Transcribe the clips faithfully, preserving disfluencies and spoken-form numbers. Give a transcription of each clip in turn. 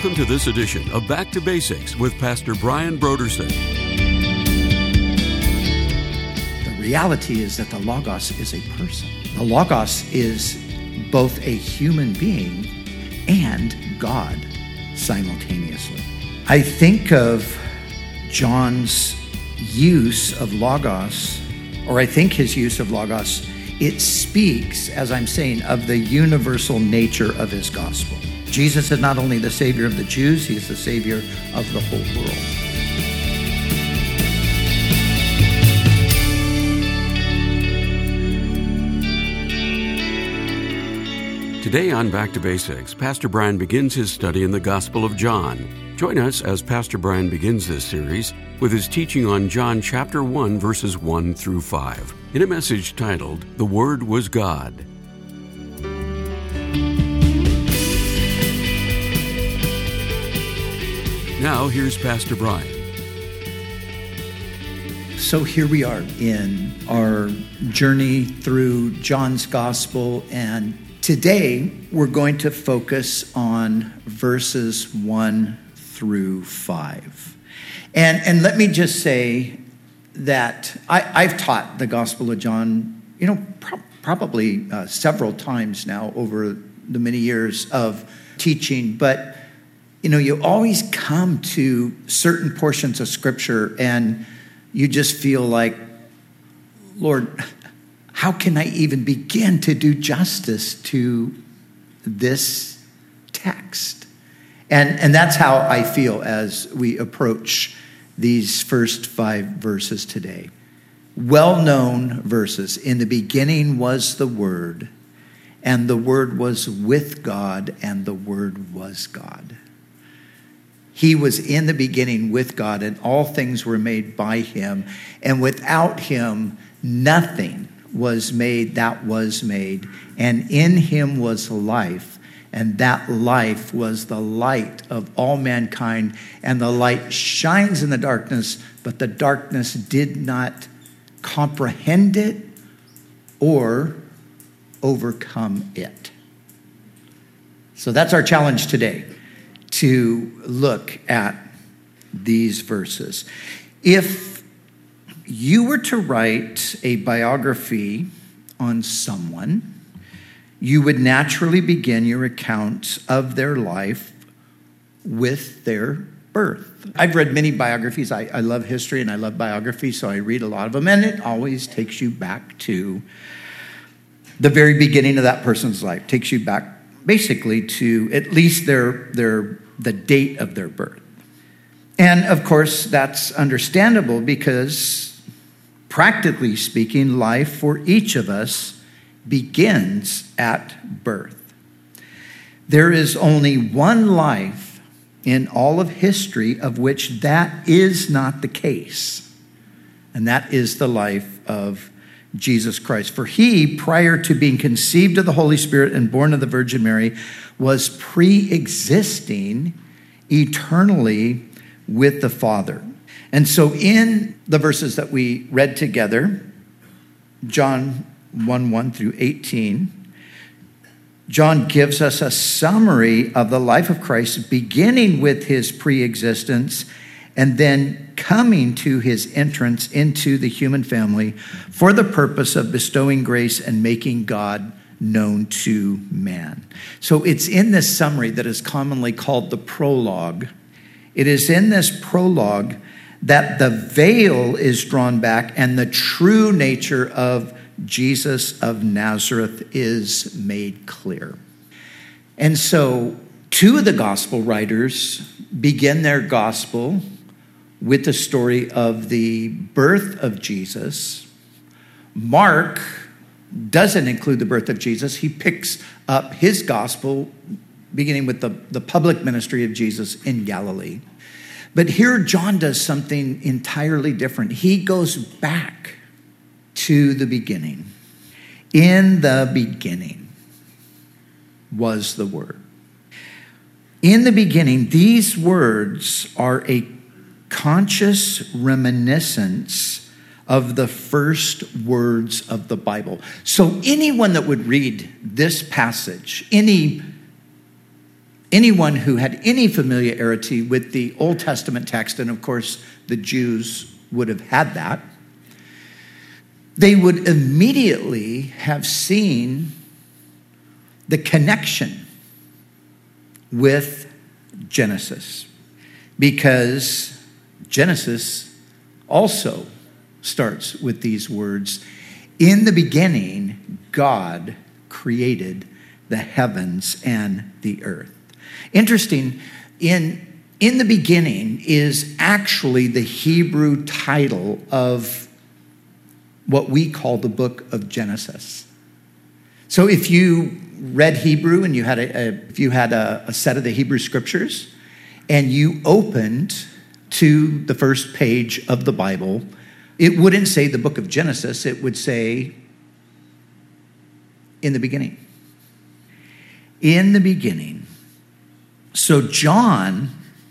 Welcome to this edition of Back to Basics with Pastor Brian Brodersen. The reality is that the Logos is a person. The Logos is both a human being and God simultaneously. I think of John's use of Logos, or I think his use of Logos, it speaks, as I'm saying, of the universal nature of his gospel. Jesus is not only the Savior of the Jews, he is the Savior of the whole world. Today on Back to Basics, Pastor Brian begins his study in the Gospel of John. Join us as Pastor Brian begins this series with his teaching on John chapter one, verses one through five, in a message titled, The Word Was God. Now, here's Pastor Brian. So here we are in our journey through John's Gospel, and today we're going to focus on verses one through five. And, and let me just say that I, I've taught the Gospel of John, you know, pro- probably uh, several times now over the many years of teaching, but you know, you always come to certain portions of Scripture and you just feel like, Lord, how can I even begin to do justice to this text? And, and that's how I feel as we approach these first five verses today. Well-known verses. In the beginning was the Word, and the Word was with God, and the Word was God. He was in the beginning with God, and all things were made by him. And without him, nothing was made that was made. And in him was life, and that life was the light of all mankind. And the light shines in the darkness, but the darkness did not comprehend it or overcome it. So that's our challenge today, to look at these verses. If you were to write a biography on someone, you would naturally begin your account of their life with their birth. I've read many biographies. I, I love history and I love biography, so I read a lot of them, and it always takes you back to the very beginning of that person's life. Takes you back basically to at least their their the date of their birth. And of course, that's understandable because, practically speaking, life for each of us begins at birth. There is only one life in all of history of which that is not the case, and that is the life of Jesus Christ. For he, prior to being conceived of the Holy Spirit and born of the Virgin Mary, was pre-existing eternally with the Father. And so in the verses that we read together, John one, one through eighteen, John gives us a summary of the life of Christ, beginning with his pre-existence and then coming to his entrance into the human family for the purpose of bestowing grace and making God known to man. So it's in this summary that is commonly called the prologue. It is in this prologue that the veil is drawn back and the true nature of Jesus of Nazareth is made clear. And so two of the gospel writers begin their gospel with the story of the birth of Jesus. Mark doesn't include the birth of Jesus. He picks up his gospel beginning with the, the public ministry of Jesus in Galilee. But here John does something entirely different. He goes back to the beginning. In the beginning was the Word. In the beginning, these words are a conscious reminiscence of the first words of the Bible. So anyone that would read this passage, any anyone who had any familiarity with the Old Testament text, and of course the Jews would have had that, they would immediately have seen the connection with Genesis, because Genesis also starts with these words, "In the beginning, God created the heavens and the earth." Interesting, in, in the beginning is actually the Hebrew title of what we call the book of Genesis. So if you read Hebrew and you had a, a if you had a, a set of the Hebrew scriptures and you opened to the first page of the Bible, it wouldn't say the book of Genesis, it would say in the beginning. In the beginning. So John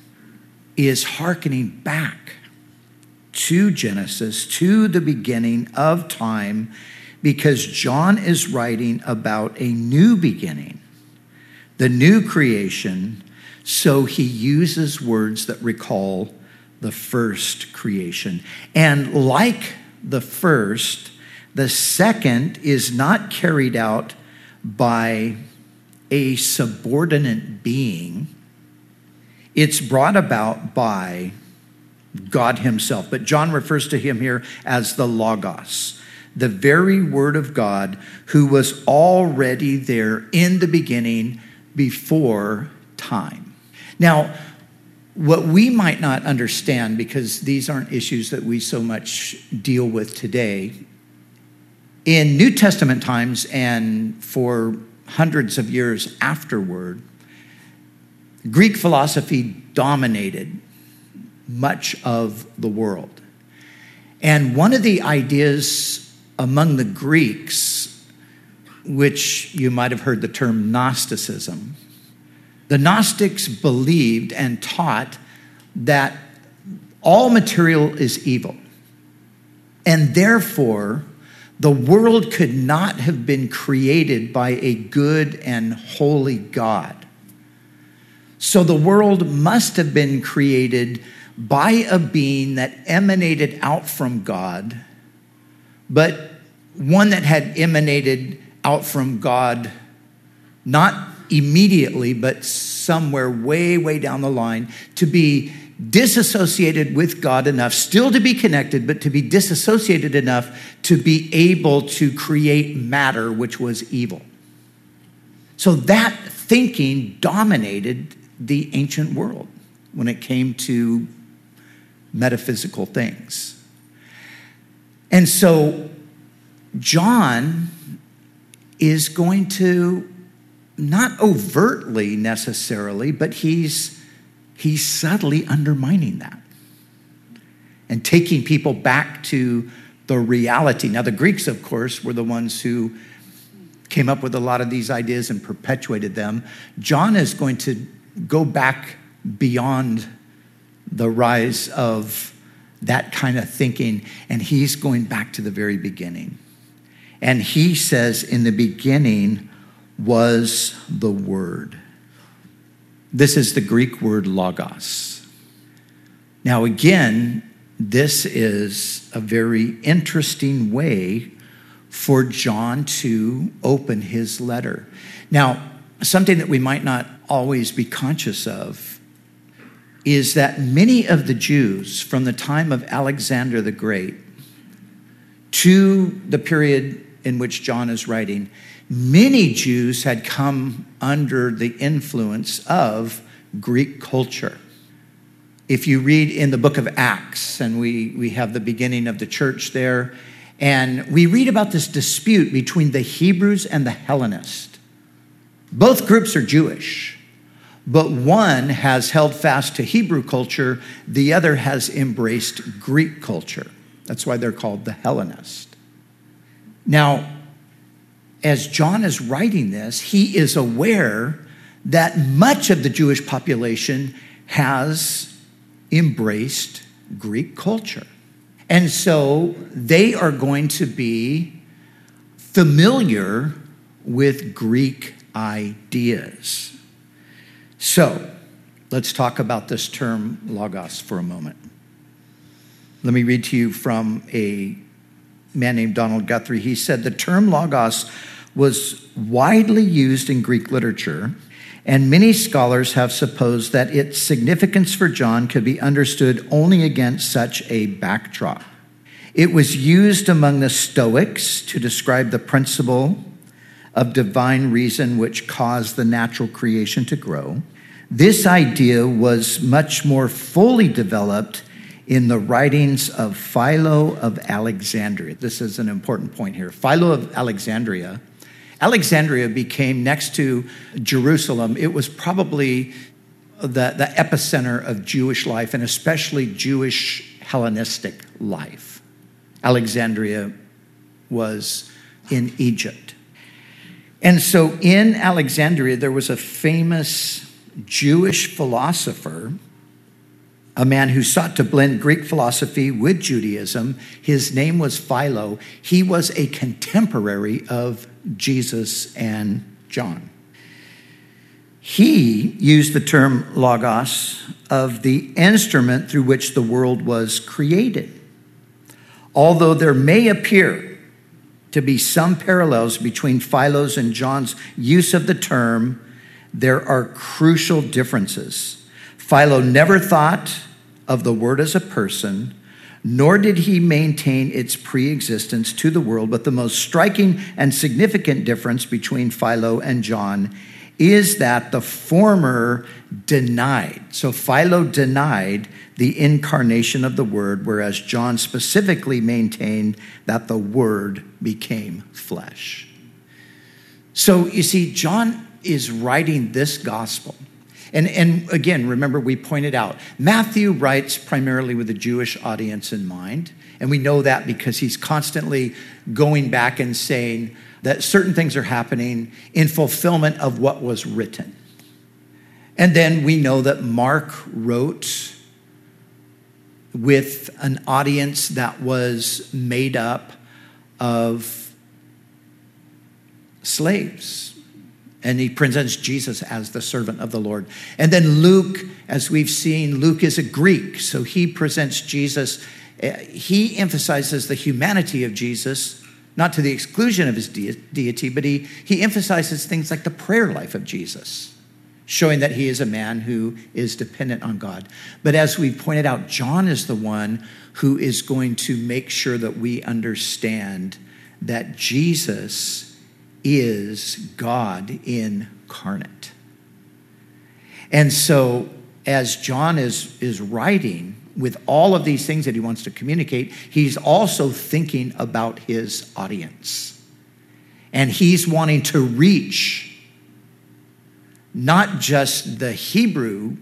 is hearkening back to Genesis, to the beginning of time, because John is writing about a new beginning, the new creation, so he uses words that recall the first creation. And like the first, the second is not carried out by a subordinate being. It's brought about by God himself. But John refers to him here as the Logos, the very word of God, who was already there in the beginning before time. Now, what we might not understand, because these aren't issues that we so much deal with today, in New Testament times and for hundreds of years afterward, Greek philosophy dominated much of the world. And one of the ideas among the Greeks, which you might have heard the term Gnosticism, the Gnostics believed and taught that all material is evil. And therefore, the world could not have been created by a good and holy God. So the world must have been created by a being that emanated out from God, but one that had emanated out from God not immediately, but somewhere way, way down the line, to be disassociated with God enough, still to be connected, but to be disassociated enough to be able to create matter, which was evil. So that thinking dominated the ancient world when it came to metaphysical things. And so John is going to, not overtly necessarily, but he's he's subtly undermining that and taking people back to the reality. Now, the Greeks, of course, were the ones who came up with a lot of these ideas and perpetuated them. John is going to go back beyond the rise of that kind of thinking, and he's going back to the very beginning. And he says, in the beginning was the Word. This is the Greek word logos. Now again, this is a very interesting way for John to open his letter. Now, something that we might not always be conscious of is that many of the Jews from the time of Alexander the Great to the period in which John is writing, many Jews had come under the influence of Greek culture. If you read in the book of Acts, and we, we have the beginning of the church there, and we read about this dispute between the Hebrews and the Hellenists. Both groups are Jewish, but one has held fast to Hebrew culture, the other has embraced Greek culture. That's why they're called the Hellenists. Now, as John is writing this, he is aware that much of the Jewish population has embraced Greek culture. And so they are going to be familiar with Greek ideas. So, let's talk about this term logos for a moment. Let me read to you from a man named Donald Guthrie. He said, the term logos was widely used in Greek literature, and many scholars have supposed that its significance for John could be understood only against such a backdrop. It was used among the Stoics to describe the principle of divine reason which caused the natural creation to grow. This idea was much more fully developed in the writings of Philo of Alexandria. This is an important point here. Philo of Alexandria. Alexandria became, next to Jerusalem, it was probably the, the epicenter of Jewish life, and especially Jewish Hellenistic life. Alexandria was in Egypt. And so in Alexandria, there was a famous Jewish philosopher, a man who sought to blend Greek philosophy with Judaism. His name was Philo. He was a contemporary of Jesus and John. He used the term logos of the instrument through which the world was created. Although there may appear to be some parallels between Philo's and John's use of the term, there are crucial differences. Philo never thought of the word as a person, nor did he maintain its pre-existence to the world. But the most striking and significant difference between Philo and John is that the former denied. So Philo denied the incarnation of the Word, whereas John specifically maintained that the Word became flesh. So you see, John is writing this gospel. And, and again, remember, we pointed out, Matthew writes primarily with a Jewish audience in mind. And we know that because he's constantly going back and saying that certain things are happening in fulfillment of what was written. And then we know that Mark wrote with an audience that was made up of slaves. And he presents Jesus as the servant of the Lord. And then Luke, as we've seen, Luke is a Greek. So he presents Jesus. He emphasizes the humanity of Jesus, not to the exclusion of his de- deity, but he, he emphasizes things like the prayer life of Jesus, showing that he is a man who is dependent on God. But as we pointed out, John is the one who is going to make sure that we understand that Jesus is God incarnate. And so as John is, is writing with all of these things that he wants to communicate, he's also thinking about his audience. And he's wanting to reach not just the Hebrew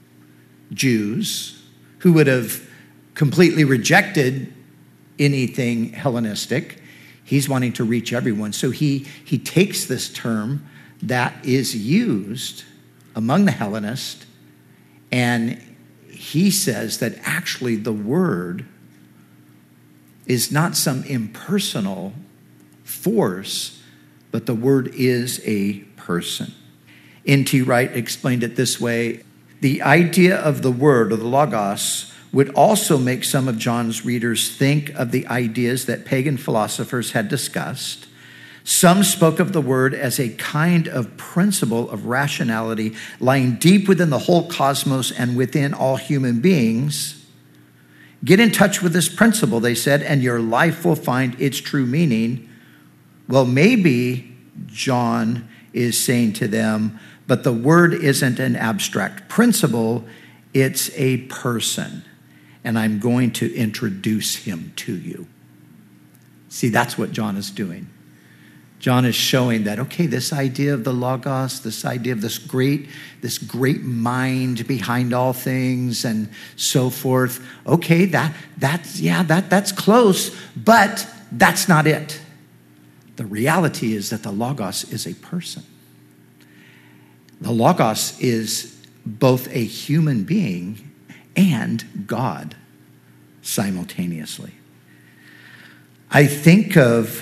Jews who would have completely rejected anything Hellenistic. He's wanting to reach everyone. So he, he takes this term that is used among the Hellenists, and he says that actually the word is not some impersonal force, but the word is a person. N T Wright explained it this way: the idea of the word, or the logos, would also make some of John's readers think of the ideas that pagan philosophers had discussed. Some spoke of the word as a kind of principle of rationality lying deep within the whole cosmos and within all human beings. Get in touch with this principle, they said, and your life will find its true meaning. Well, maybe John is saying to them, but the word isn't an abstract principle, it's a person. And I'm going to introduce him to you. See, that's what John is doing. John is showing that, okay, this idea of the logos, this idea of this great, this great mind behind all things and so forth. Okay, that that's yeah, that that's close, but that's not it. The reality is that the logos is a person. The logos is both a human being and God simultaneously. I think of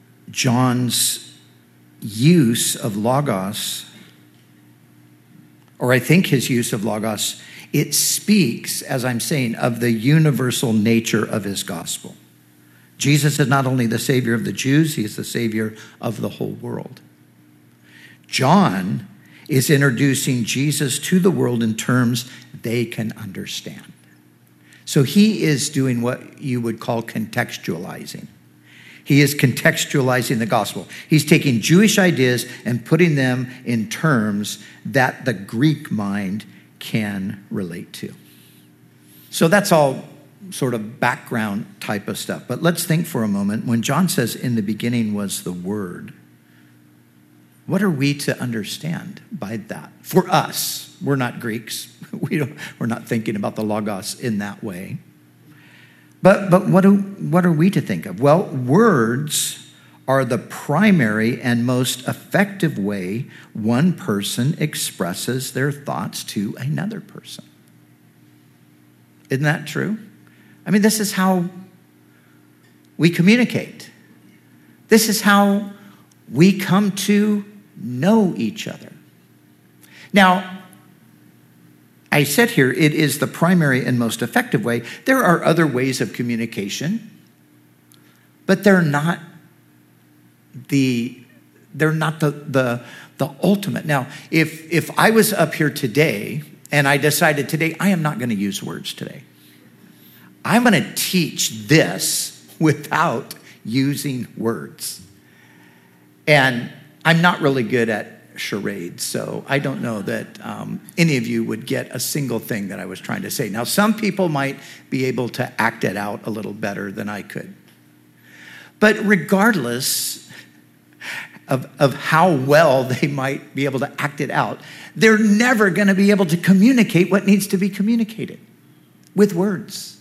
John's use of logos or I think his use of logos, it speaks, as I'm saying, of the universal nature of his gospel. Jesus is not only the Savior of the Jews, he is the Savior of the whole world. John is introducing Jesus to the world in terms they can understand. So he is doing what you would call contextualizing. He is contextualizing the gospel. He's taking Jewish ideas and putting them in terms that the Greek mind can relate to. So that's all sort of background type of stuff. But let's think for a moment. When John says, in the beginning was the Word, what are we to understand by that? For us, we're not Greeks. We don't, we're not thinking about the logos in that way. But but what do, what are we to think of? Well, words are the primary and most effective way one person expresses their thoughts to another person. Isn't that true? I mean, this is how we communicate. This is how we come to know each other. Now, I said here, it is the primary and most effective way. There are other ways of communication, but they're not the they're not the the, the ultimate. Now, if if I was up here today and I decided today I am not going to use words today, I'm going to teach this without using words, and I'm not really good at charades, so I don't know that um, any of you would get a single thing that I was trying to say. Now, some people might be able to act it out a little better than I could. But regardless of, of how well they might be able to act it out, they're never going to be able to communicate what needs to be communicated with words.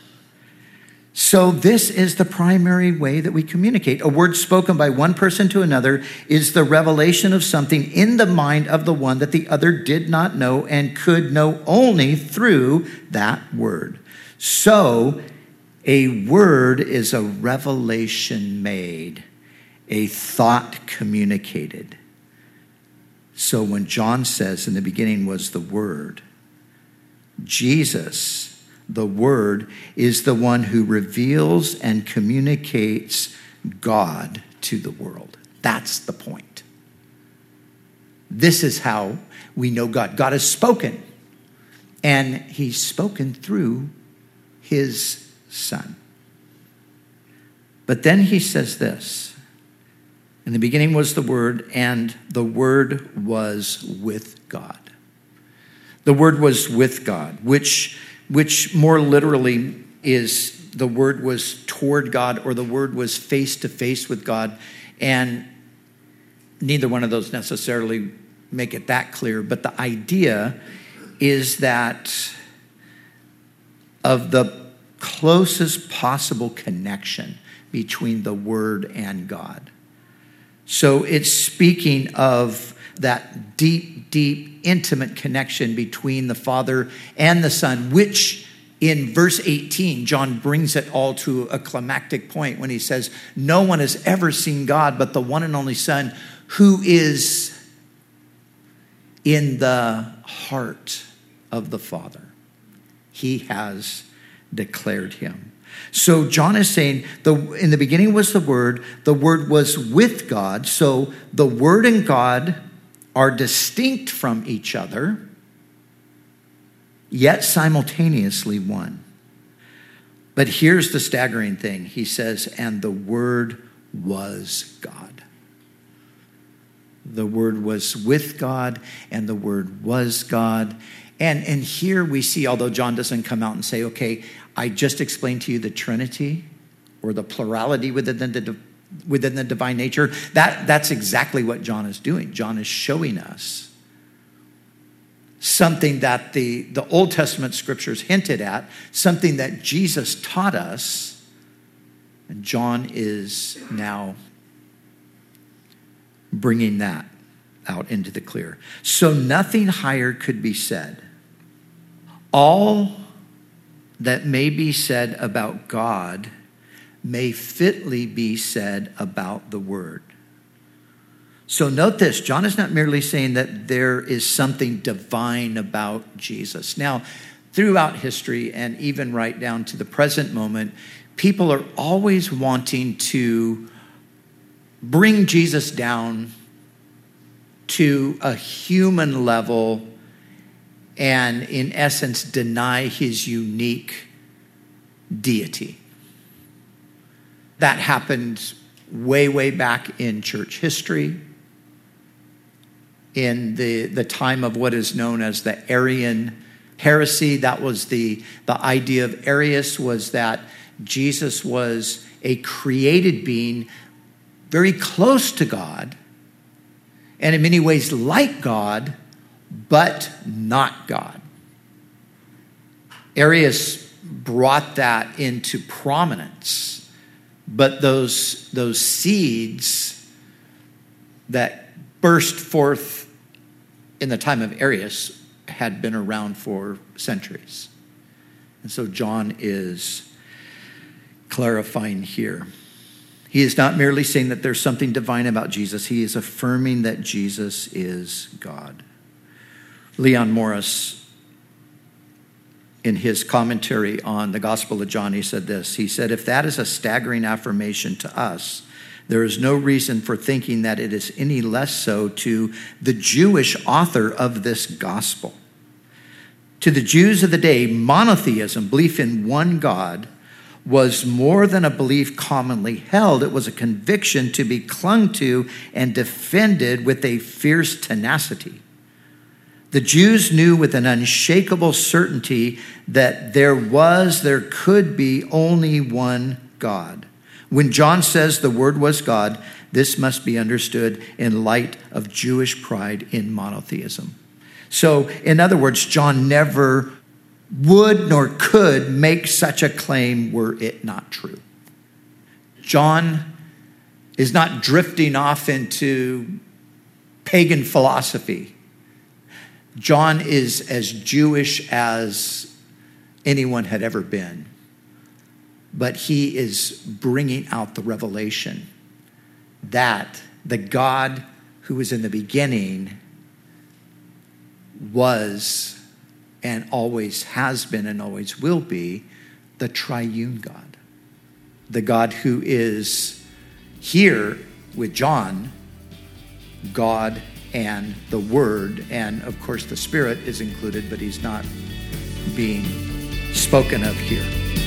So this is the primary way that we communicate. A word spoken by one person to another is the revelation of something in the mind of the one that the other did not know and could know only through that word. So a word is a revelation made, a thought communicated. So when John says in the beginning was the Word, Jesus, the Word, is the one who reveals and communicates God to the world. That's the point. This is how we know God. God has spoken, and he's spoken through his Son. But then he says this, in the beginning was the Word, and the Word was with God. The Word was with God, which which more literally is the Word was toward God, or the Word was face to face with God. And neither one of those necessarily make it that clear, but the idea is that of the closest possible connection between the Word and God. So it's speaking of that deep, deep, intimate connection between the Father and the Son, which in verse eighteen, John brings it all to a climactic point when he says, no one has ever seen God but the one and only Son, who is in the heart of the Father. He has declared him. So John is saying, the, in the beginning was the Word, the Word was with God. So the Word and God are distinct from each other, yet simultaneously one. But here's the staggering thing. He says, and the Word was God. The Word was with God, and the Word was God. And, and here we see, although John doesn't come out and say, okay, I just explained to you the Trinity or the plurality within the, within the divine nature, that, that's exactly what John is doing. John is showing us something that the, the Old Testament scriptures hinted at, something that Jesus taught us, and John is now bringing that out into the clear. So nothing higher could be said. All that may be said about God may fitly be said about the Word. So note this, John is not merely saying that there is something divine about Jesus. Now, throughout history and even right down to the present moment, people are always wanting to bring Jesus down to a human level and, in essence, deny his unique deity. That happened way, way back in church history, in the, the time of what is known as the Arian heresy. That was the, the idea of Arius, was that Jesus was a created being very close to God, and in many ways like God, but not God. Arius brought that into prominence, but those, those seeds that burst forth in the time of Arius had been around for centuries. And so John is clarifying here. He is not merely saying that there's something divine about Jesus. He is affirming that Jesus is God. Leon Morris, in his commentary on the Gospel of John, he said this. He said, if that is a staggering affirmation to us, there is no reason for thinking that it is any less so to the Jewish author of this gospel. To the Jews of the day, monotheism, belief in one God, was more than a belief commonly held. It was a conviction to be clung to and defended with a fierce tenacity. The Jews knew with an unshakable certainty that there was, there could be only one God. When John says the Word was God, this must be understood in light of Jewish pride in monotheism. So, in other words, John never would nor could make such a claim were it not true. John is not drifting off into pagan philosophy. John is as Jewish as anyone had ever been. But he is bringing out the revelation that the God who was in the beginning was and always has been and always will be the triune God. The God who is here with John, God and the Word, and of course the Spirit is included, but he's not being spoken of here.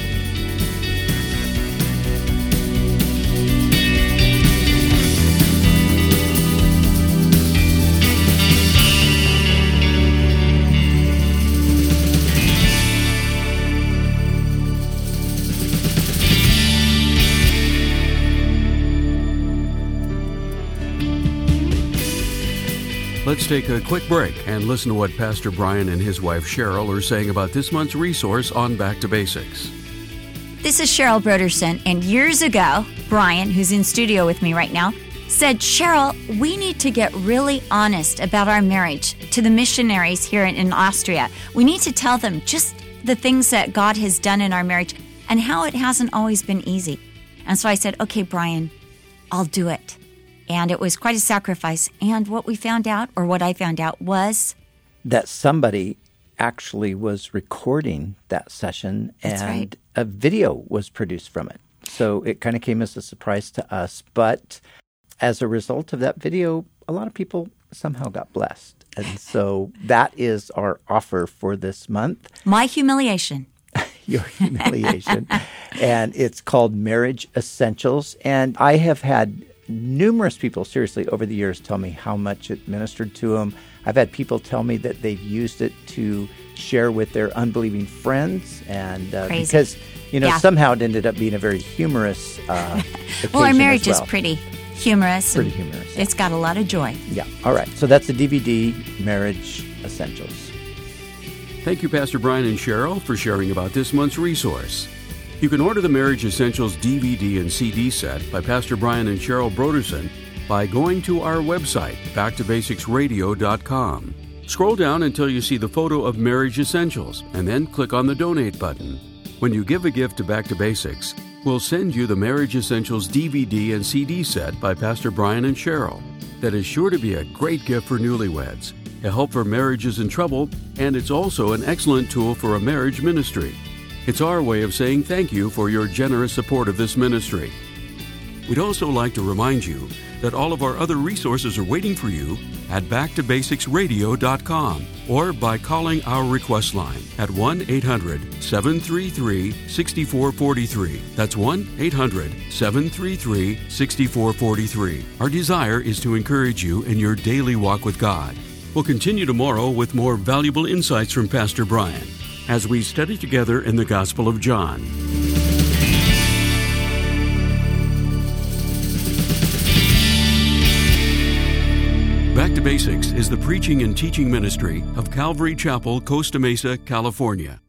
Let's take a quick break and listen to what Pastor Brian and his wife Cheryl are saying about this month's resource on Back to Basics. This is Cheryl Broderson, and years ago, Brian, who's in studio with me right now, said, Cheryl, we need to get really honest about our marriage to the missionaries here in, in Austria. We need to tell them just the things that God has done in our marriage and how it hasn't always been easy. And so I said, okay, Brian, I'll do it. And it was quite a sacrifice. And what we found out, or what I found out, was that somebody actually was recording that session, and right. a video was produced from it. So it kind of came as a surprise to us. But as a result of that video, a lot of people somehow got blessed. And so that is our offer for this month. My humiliation. Your humiliation. And it's called Marriage Essentials. And I have had numerous people, seriously, over the years tell me how much it ministered to them. I've had people tell me that they've used it to share with their unbelieving friends. And uh, because, you know, yeah. somehow it ended up being a very humorous uh, occasion. Well, our marriage as well. is pretty humorous. Pretty humorous. It's got a lot of joy. Yeah. All right. So that's the D V D, Marriage Essentials. Thank you, Pastor Brian and Cheryl, for sharing about this month's resource. You can order the Marriage Essentials D V D and C D set by Pastor Brian and Cheryl Broderson by going to our website, back to basics radio dot com. Scroll down until you see the photo of Marriage Essentials, and then click on the Donate button. When you give a gift to Back to Basics, we'll send you the Marriage Essentials D V D and C D set by Pastor Brian and Cheryl. that is sure to be a great gift for newlyweds, a help for marriages in trouble, and it's also an excellent tool for a marriage ministry. It's our way of saying thank you for your generous support of this ministry. We'd also like to remind you that all of our other resources are waiting for you at back to basics radio dot com or by calling our request line at one eight hundred seven three three six four four three. That's one eight hundred seven three three six four four three. Our desire is to encourage you in your daily walk with God. We'll continue tomorrow with more valuable insights from Pastor Brian as we study together in the Gospel of John. Back to Basics is the preaching and teaching ministry of Calvary Chapel, Costa Mesa, California.